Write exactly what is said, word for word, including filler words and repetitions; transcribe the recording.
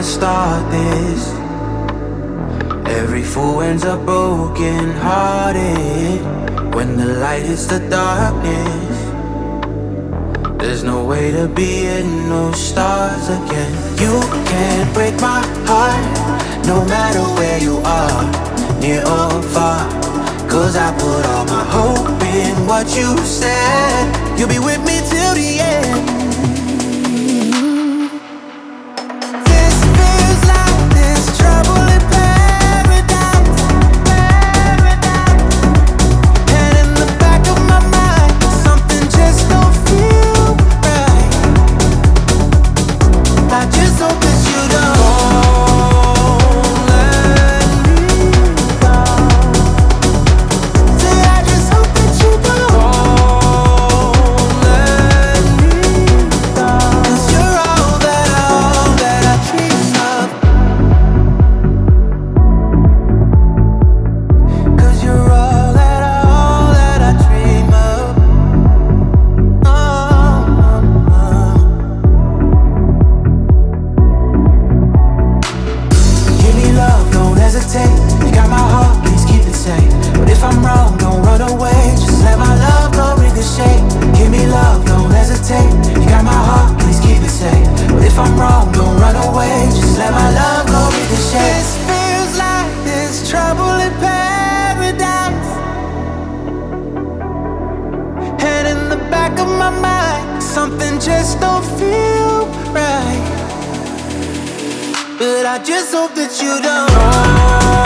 wanna start this. Every fool ends up broken hearted when the light hits the darkness. There's no way to be in no stars again. You can't break my heart, no matter where you are, near or far. Cause I put all my hope in what you said. You'll be with me till the end. This feels like this trouble in paradise, paradise. And in the back of my mind, something just don't feel right. I just hope that you don't let me go. Say I just hope that you don't let me go. 'Cause you're all that, all that I dream of. 'Cause you're all that, all that I dream of. Oh, oh, oh. Give me love, don't hesitate. You got my heart, please keep it safe. But if I'm wrong, don't run away. Just let my love go ricochet. Give me love, don't hesitate. You got my heart, please keep it safe. But if I'm wrong, don't run away. Just let my love go ricochet. This feels like this trouble in paradise. And in the back of my mind, something just don't feel right. But I just hope that you don't